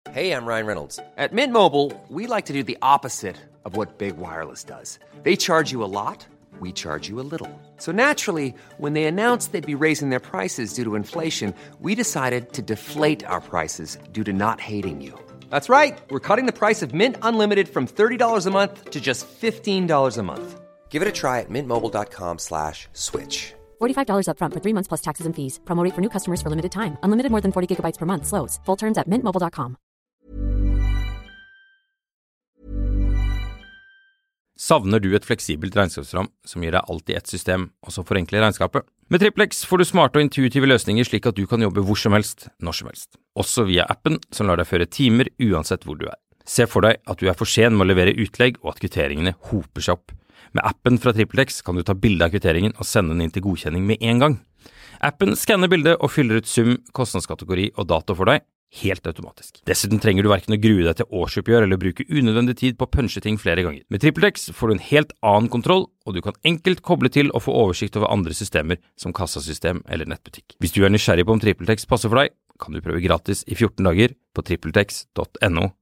Hey, I'm Ryan Reynolds. At Mint Mobile, we like to do the opposite of what Big Wireless does. They charge you a lot, we charge you a little. So naturally, when they announced they'd be raising their prices due to inflation, we decided to deflate our prices due to not hating you. That's right. We're cutting the price of Mint Unlimited from $30 a month to just $15 a month. Give it a try at mintmobile.com/switch. $45 up front for 3 months plus taxes and fees. Promo rate for new customers for limited time. Unlimited more than 40 gigabytes per month. Slows full terms at mintmobile.com. Savner du et fleksibelt regnskapsprogram som gir deg alt i ett system, og som forenkler regnskapet? Med Triplex får du smarte og intuitive løsninger slik at du kan jobbe hvor som helst, når som helst. Også via appen som lar deg føre timer uansett hvor du er. Se for deg at du er for sen med å levere utlegg og at kvitteringene hoper seg opp. Med appen fra Triplex kan du ta bilde av kvitteringen og sende den inn til godkjenning med en gang. Appen skanner bildet og fyller ut sum, kostnadskategori og dato for deg, helt automatisk. Dessuten trenger du hverken å grue deg til årsoppgjør eller bruke unødvendig tid på å punche ting flere ganger. Med Triplex får du en helt annen kontroll, og du kan enkelt koble til og få oversikt over andre systemer som kassasystem eller nettbutikk. Hvis du er nysgjerrig på om Triplex passer for deg, kan du prøve gratis i 14 dager på tripletex.no.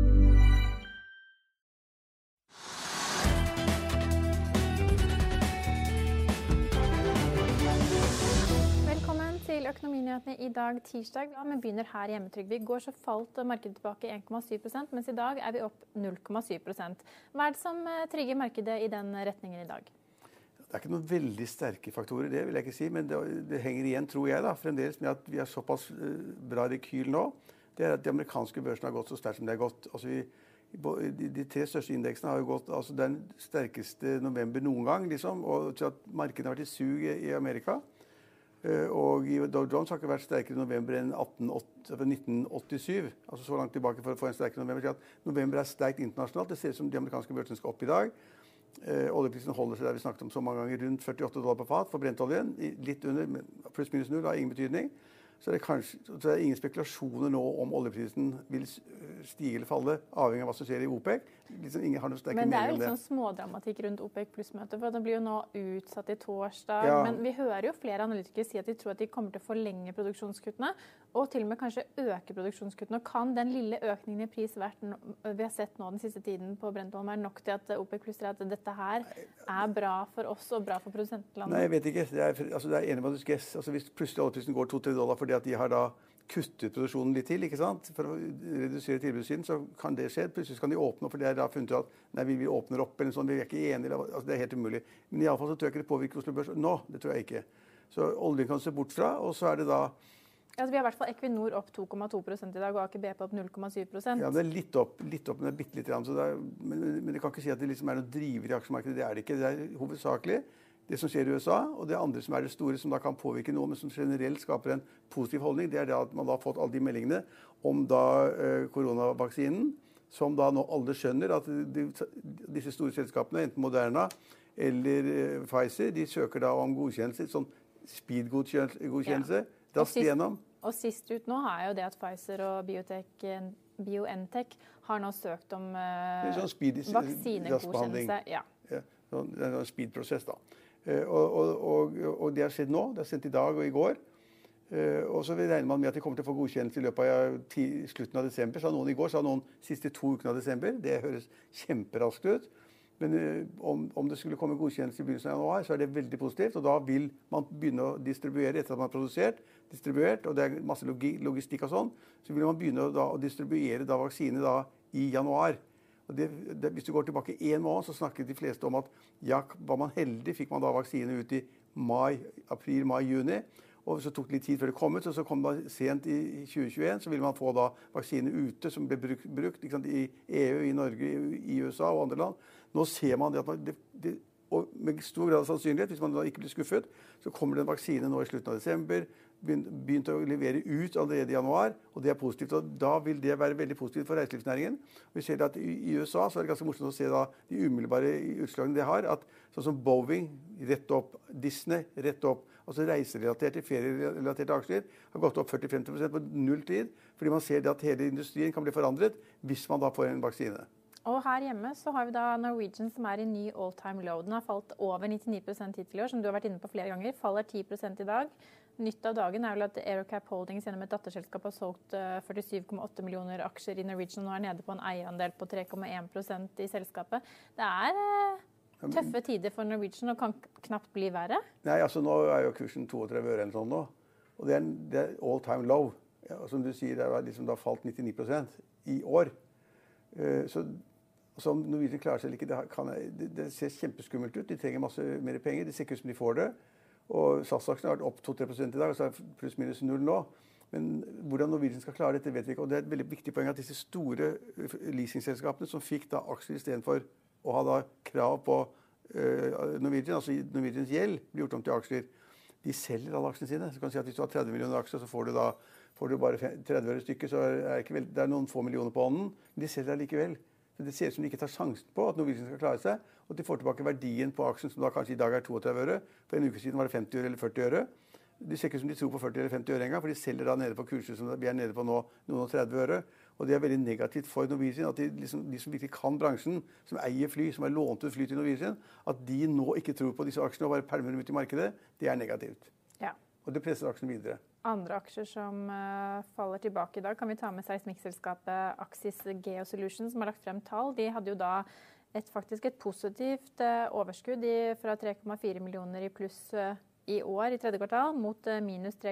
Økonominyhetene i dag tirsdag, vi begynner her hjemme, Trygve. I går så falt markedet tilbake 1,7%, mens i dag er vi opp 0,7%. Hva er det som trigger markedet i den retningen i dag? Det er ikke noen veldig sterke faktorer, det vil jeg ikke si, men det henger igjen, tror jeg da, fremdeles med at vi har såpass bra rekyl nå. Det er at de amerikanske børsene har gått så sterkt som det har gått. Altså de tre største indeksene har jo gått den sterkeste november noen gang, liksom, og til at markedet har vært i sug i Amerika. Og Dow Jones har ikke vært sterkere i november enn 1987, altså så langt tilbake for å få en sterkere november. November er sterkt internasjonalt, det ser ut som de amerikanske børsene skal opp i dag. Oljeprisen holder seg der vi snakket om så mange ganger, rundt $48 på fat for brentoljen, litt under, pluss minus null, har ingen betydning. Så det er ingen spekulasjoner nå om oljeprisen vil stige eller falle, avhengig av hva som skjer i OPEC. Ingen har noe sterke men det er mening jo om det. Litt sånn smådramatikk rundt OPEC pluss-møtet, for det blir jo nå utsatt i torsdag. Ja. Men vi hører jo flere analytikere si at de tror at de kommer til å forlenge produksjonskuttene, og til og med kanskje øke produksjonskuttene. Og kan den lille økningen i pris vi har sett nå den siste tiden på Brentoljen være nok til at OPEC pluss at dette her er bra for oss og bra for produsentlandet? Nei, jeg vet ikke. Det er anybody's guess. Altså, hvis plutselig oljeprisen går $2-3 fordi at de har da kuttet produksjonen litt til, ikke sant? For å redusere tilbudssiden, så kan det skje. Plutselig kan de åpne opp, for det er da funnet ut at nei, vi åpner opp, eller sånn, vi er ikke enige, altså, det er helt umulig. Men i alle fall så tror jeg ikke det påvirker Oslo Børs. Nå, det tror jeg ikke. Så oljen kan se bort fra, og så er det da... Altså, vi har i hvert fall Equinor opp 2,2% i dag, og Aker BP opp 0,7%. Ja, det er litt opp, men det er bitte litt grann, så men det kan ikke si at det liksom er noe driver i aksjemarkedet, det er det ikke. Det er hovedsakelig det som skjer i USA, og det andre som er det store, som da kan påvirke noe, men som generelt skaper en positiv holdning, det er det at man da har fått alle de meldingene om da koronavaksinen, som da nå alle skjønner at disse store selskapene, enten Moderna eller Pfizer, de søker da om godkjennelse, sånn speed-godkjennelse, raskt igjennom. Og sist ut nå er jo det at Pfizer og BioNTech har nå søkt om vaksinegodkjennelse. Ja. Det er en speed-prosess da. Og det har skjedd nå, det har sendt i dag og i går. Og så regner man med at de kommer til å få godkjennelse i løpet av slutten av desember. Sa noen i går, sa noen siste 2 ukene av desember. Det høres kjemperaskt ut. Men om det skulle komme godkjennelse i begynnelsen av januar, så er det veldig positivt. Og da vil man begynne å distribuere etter at man har distribuert, og det er masse logistikk og sånn, så vil man begynne å distribuere da vaksine da i januar. Og hvis du går tilbake 1 måned, så snakket de fleste om at ja, var man heldig, fikk man da vaksine ut i april, mai, juni. Og så tok det litt tid før det kom ut, og så kom det sent i 2021, så ville man få da vaksine ute som ble brukt ikke sant, i EU, i Norge, i USA og andre land. Nå ser man det at og med stor grad av sannsynlighet, hvis man da ikke blir skuffet, så kommer det en vaksine nå i slutten av desember, begynte å levere ut allerede i januar, og det er positivt, og da vil det være veldig positivt for reiselivsnæringen. Vi ser at i USA så er det ganske morsomt å se da de umiddelbare utslagene det har, at sånn som Boeing, rett opp, Disney, rett opp, altså reiserelaterte, ferierelaterte aksjer har gått opp 40-50% på 0 tid, fordi man ser at hele industrien kan bli forandret hvis man da får en vaksine. Og her hjemme så har vi da Norwegian som er i ny all-time low. Den har falt over 99% hittil i år, som du har vært inne på flere ganger. Faller 10% i dag. nytt av dagen er vel at Aerocap Holdings gjennom et datterselskap har solgt 47,8 millioner aksjer i Norwegian og nå er nede på en eierandel på 3,1% i selskapet. Det er tøffe tider for Norwegian og kan knapt bli verre. Nei, altså nå er jo kursen 32 øre eller sånn nå, og det er all time low. Ja, som du sier, det har liksom falt 99% i år. Så om Norwegian klarer seg eller ikke, det ser kjempeskummelt ut. De trenger masse mer penger, de ser ikke ut som de får det. Og SAS-aksjen har vært opp 2-3% i dag, og så er pluss minus 0 nå. Men hvordan Norwegian skal klare dette, vet vi ikke. Og det er et veldig viktig poeng at disse store leasingselskapene som fikk da aksjer i stedet for å ha da krav på Norwegian, altså Norwegians gjeld, blir gjort om til aksjer. De selger alle aksjene sine. Så kan du si at hvis du har 30 millioner aksjer, så får du bare 30 øre stykket, så det er noen få millioner på hånden. Men de selger allikevel. Så det ser ut som de ikke tar sjansen på at Norwegian skal klare seg, og at de får tilbake verdien på aksjen, som da kanskje i dag er 32 øre. For en uke siden var det 50 øre eller 40 øre. De ser ikke ut som de tror på 40 eller 50 øre engang, for de selger da nede på kurser som vi er nede på nå, noen og 30 øre. Og det er veldig negativt for Norwegian, at de som virkelig kan bransjen, som eier fly, som har lånt ut fly til Norwegian, at de nå ikke tror på disse aksjene og bare pælmer dem ut i markedet, det er negativt. Ja. Og det presser aksjen videre. Andre aksjer som faller tilbake i dag, kan vi ta med seismikkselskapet Axis Geosolutions, som har lagt frem tall. De hadde jo da faktisk et positivt overskudd fra 3,4 millioner i pluss i år i tredje kvartal, mot minus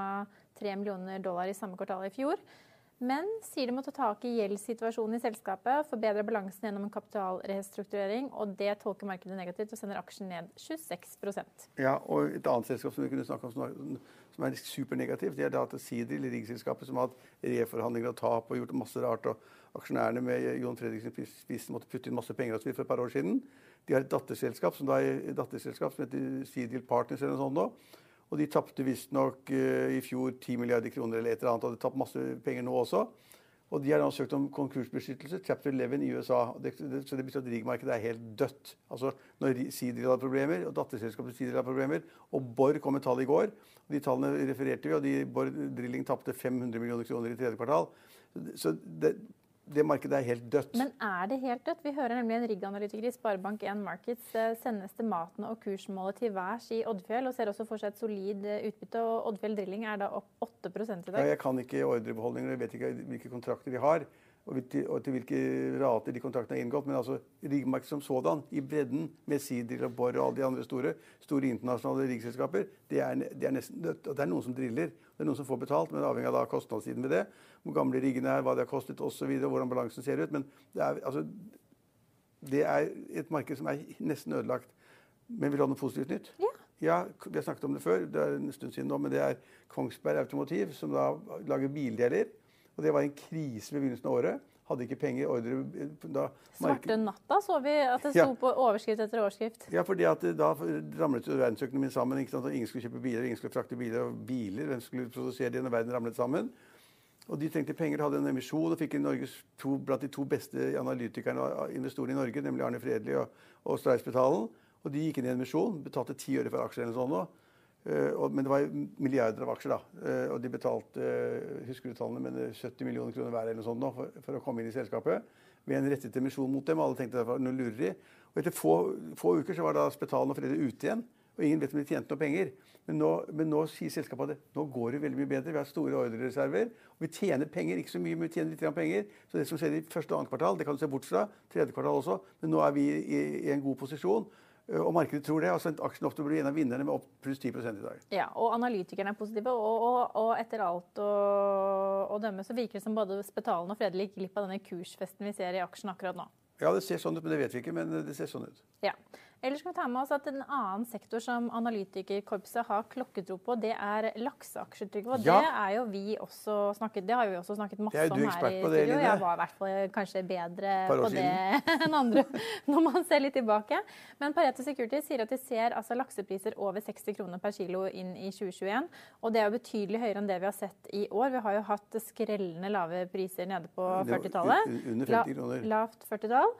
3,3 millioner dollar i samme kvartal i fjor. Men sier de må ta tak i gjeldssituasjonen i selskapet, forbedre balansen gjennom en kapitalrestrukturering, og det tolker markedet negativt og sender aksjen ned 26%. Ja, og et annet selskap som vi kunne snakke om som er supernegativt, det er da at Seadrill, riggselskapet som har hatt reforhandlinger og tap og gjort masse rart, og aksjonærene med Jon Fredriksen spissen måtte putte inn masse penger for et par år siden. De har et datterselskap som heter Seadrill Partners eller noe sånt nå. Og de tappte visstnok i fjor 10 milliarder kroner eller et eller annet, og de tappte masse penger nå også. Og de har nå søkt om konkursbeskyttelse, Chapter 11 i USA. Så det betyr at riggmarkedet er helt dødt. Altså når Seadrill har problemer, og datterselskapet Seadrill har problemer, og Borr kom med tall i går, og de tallene refererte vi, og Borr Drilling tappte 500 millioner kroner i tredje kvartal. Så det markedet er helt dødt. Men er det helt dødt? Vi hører nemlig en rigganalytiker i Sparebank1 Markets sende estimatene og kursmålet til værs i Odfjell, og ser også for seg et solid utbytte, og Odfjell Drilling er da opp 8% i dag. Ja, jeg kan ikke ordrebeholdninger, jeg vet ikke hvilke kontrakter de har, og til hvilke rater de kontraktene har inngått, men altså riggmarkedet som sådan, i bredden, med Seadrill og Borr og alle de andre store internasjonale riggselskaper, det er nesten dødt. Og det er noen som driller, det er noen som får betalt, men avhengig av da kostnadssiden ved det, hvor gamle riggene er, hva det har kostet og så videre, hvordan balansen ser ut, men det er et marked som er nesten ødelagt. Men vil du ha noe positivt nytt? Ja. Ja, vi har snakket om det før, det er en stund siden nå, men det er Kongsberg Automotiv, som da lager bildeler. Og det var en krise ved begynnelsen av året. Hadde ikke penger, ordre... Svarte natta så vi at det sto på overskrift etter overskrift. Ja, fordi at da ramlet jo verdensøkonomien sammen. Ikke sant? Og ingen skulle kjøpe biler, ingen skulle frakte biler og biler. Hvem skulle produsere det når verden ramlet sammen? Og de trengte penger, hadde en emisjon og fikk blant de to beste analytikerne og investorene i Norge, nemlig Arne Fredli og Streisbetalen. Og de gikk inn i en emisjon, betalte 10 øre for aksjer eller sånn nå. Men det var milliarder av aksjer da, og de betalte, husker du tallene, men 70 millioner kroner hver eller noe sånt nå for å komme inn i selskapet, ved en rettet emisjon mot dem. Alle tenkte det var noe lureri. Og etter få uker så var da Spetalen og Fredrik ute igjen, og ingen vet om de tjente noe penger. Men nå sier selskapet at nå går det veldig mye bedre, vi har store ordrereserver, og vi tjener penger, ikke så mye, men vi tjener litt penger. Så det som skjer i første og andre kvartal, det kan du se bort fra, tredje kvartal også, men nå er vi i en god posisjon. Og markedet tror det, altså aksjen ofte blir en av vinnerne med opp pluss 10% i dag. Ja, og analytikerne er positive, og etter alt å dømme så virker det som både Spetalen og Fredrik gikk glipp av denne kursfesten vi ser i aksjen akkurat nå. Ja, det ser sånn ut, men det vet vi ikke, men det ser sånn ut. Ja. Ellers skal vi ta med oss at en annen sektor som analytikerkorpset har klokketro på, det er lakseaksjer, Trygve. Og det er jo vi også snakket, det har vi også snakket masse om her i studio. Jeg var i hvert fall kanskje bedre på det enn andre når man ser litt tilbake. Men Pareto Securities sier at de ser altså laksepriser over 60 kroner per kilo inn i 2021. Og det er jo betydelig høyere enn det vi har sett i år. Vi har jo hatt skrellende lave priser nede på 40-tallet. Under 50 kroner. Lavt 40-tall.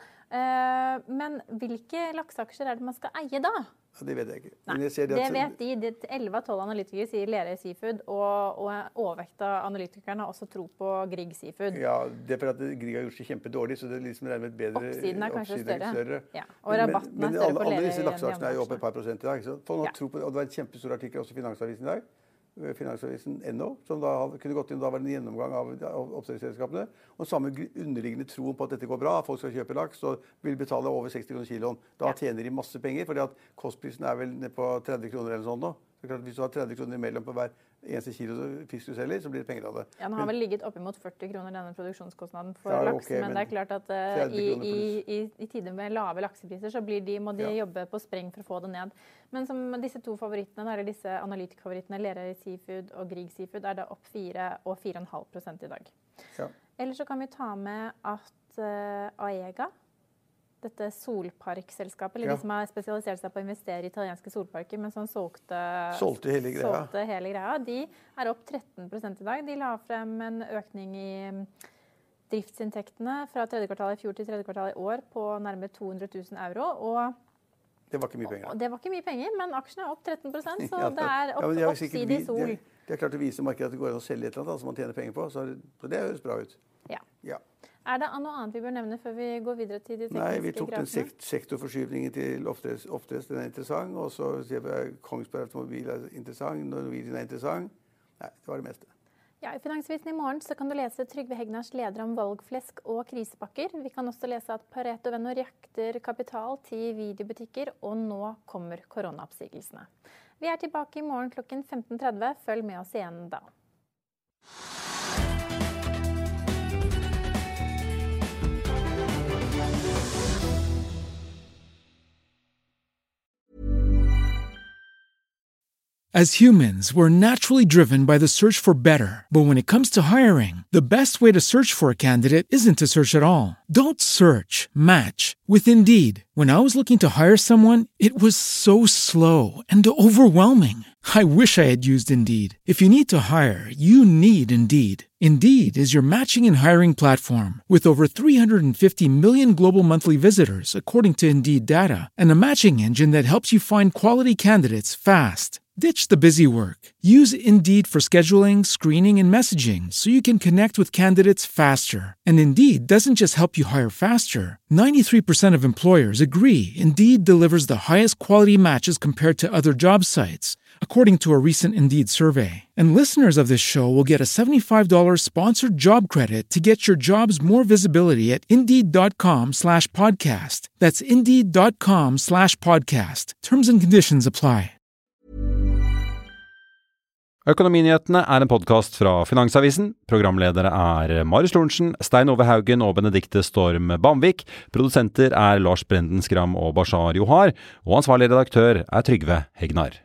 Men hvilke lakseaksjer er det man skal eie da? Ja, det vet jeg ikke. Nei, det vet de. 11 av 12 analytikere sier Lerøy Seafood, og overvekt av analytikerne har også tro på Grieg Seafood. Ja, det er for at Grieg har gjort seg kjempedårlig, så det er liksom et bedre... Oppsiden er kanskje større. Ja, og rabatten er større på Lerøy. Alle disse lakseaksjene er jo oppe et par prosent i dag. Så folk har tro på, og det var en kjempestor artikkel også i Finansavisen i dag. Finansavisen.no, som da kunne gått inn, da var det en gjennomgang av oppdrettsselskapene, og samme underliggende troen på at dette går bra, at folk skal kjøpe laks, og vil betale over 60 kroner kiloen. Da tjener de masse penger, fordi at kostprisen vel ned på 30 kroner eller sånn nå. Så klart, hvis du har 30 kroner imellom på hver eneste kilo fisk du selger, så blir det penger av det. Ja, den har vel ligget opp imot 40 kroner denne produksjonskostnaden for laks, men det er klart at i tider med lave laksepriser så må de jobbe på spreng for å få det ned. Men som disse to favorittene, eller disse analytikfavorittene, Lerøy Seafood og Grieg Seafood, det opp 4 og 4,5% i dag. Ja. Ellers så kan vi ta med at Aega, dette solparkselskapet, eller de som har spesialisert seg på å investere i italienske solparker, men som solgte hele greia, de opp 13% i dag. De la frem en økning i driftsinntektene fra tredje kvartal i fjor til tredje kvartal i år på nærmere 200 000 euro, og det var ikke mye penger. Det var ikke mye penger, men aksjene opp 13%, så det oppside i sol. Det klart å vise markedet at det går an å selge et eller annet som man tjener penger på, så det høres bra ut. Ja. Det noe annet vi bør nevne før vi går videre til de tekniske grafene? Nei, vi tok den sektorforskyvningen til oppdrett, den interessant, og så ser vi Kongsberg Automobil interessant, Norwegian interessant. Nei, det var det meste. Ja, i Finansavisen i morgen så kan du lese Trygve Hegnars leder om valgflesk og krisepakker. Vi kan også lese at Pareto Venno jakter kapital til videobutikker, og nå kommer koronaoppsigelsene. Vi tilbake i morgen klokken 15:30. Følg med oss igjen da. As humans, we're naturally driven by the search for better. But when it comes to hiring, the best way to search for a candidate isn't to search at all. Don't search, match with Indeed. When I was looking to hire someone, it was so slow and overwhelming. I wish I had used Indeed. If you need to hire, you need Indeed. Indeed is your matching and hiring platform with over 350 million global monthly visitors, according to Indeed data, and a matching engine that helps you find quality candidates fast. Ditch the busy work. Use Indeed for scheduling, screening, and messaging so you can connect with candidates faster. And Indeed doesn't just help you hire faster. 93% of employers agree Indeed delivers the highest quality matches compared to other job sites, according to a recent Indeed survey. And listeners of this show will get a $75 sponsored job credit to get your jobs more visibility at Indeed.com/podcast. That's Indeed.com/podcast. Terms and conditions apply. Økonominyhetene en podcast fra Finansavisen. Programledere Marius Lorentzen, Stein Ove Haugen og Benedikte Storm Bamvik. Produsenter Lars Brenden Skram og Bashar Johar. Og ansvarlig redaktør Trygve Hegnar.